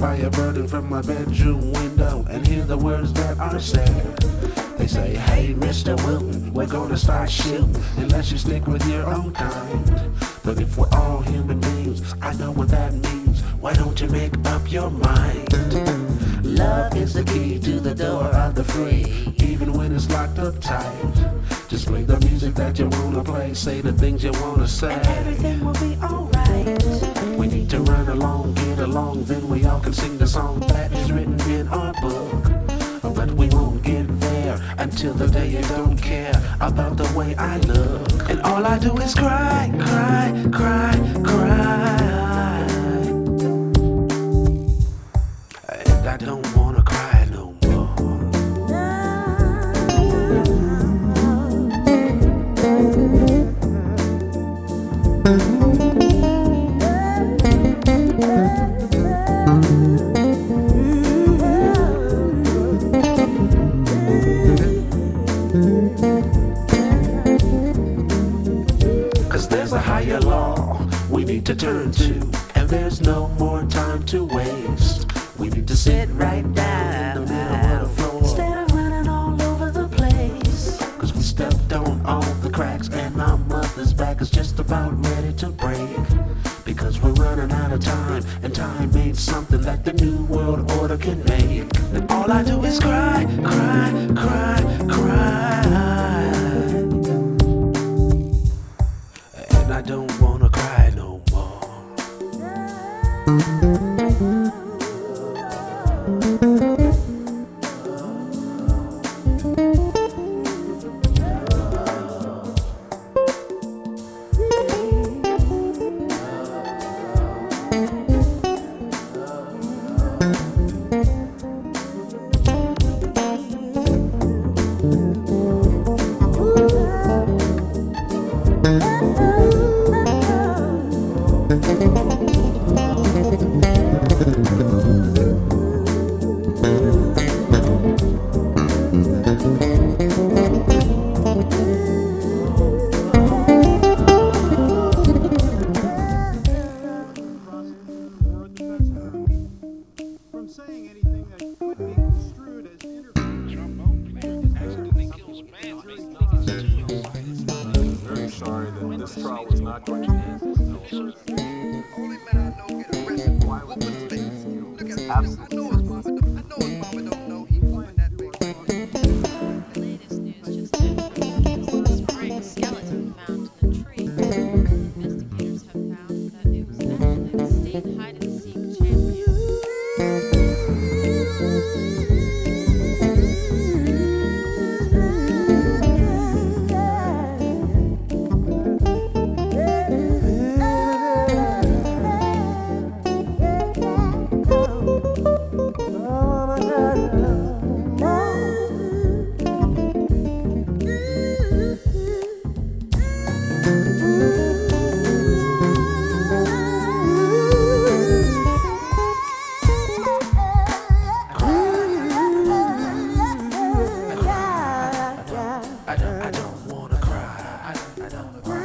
fire burning from my bedroom window and hear the words that are said. They say, hey, Mr. Wilton, we're gonna start shooting unless you stick with your own kind. But if we're all human beings, I know what that means. Why don't you make up your mind? Love is the key to the door of the free, even when it's locked up tight. Just play the music that you wanna play, say the things you wanna say, and everything will be alright. We need to run along, get along, then we all can sing the song that is written in our book. But we won't get there until the day you don't care about the way I look. And all I do is cry, cry, cry, cry. And I don't wanna cry no more. There's a higher law we need to turn to, and there's no more time to waste. We need to sit right down in the middle of the floor Instead of running all over the place. Cause we stepped on all the cracks and our mother's back is just about ready to break. Because we're running out of time, and time ain't something that the new world order can make. And all I do is cry, cry, cry, cry. And I don't wanna cry no more. I don't wanna cry. I don't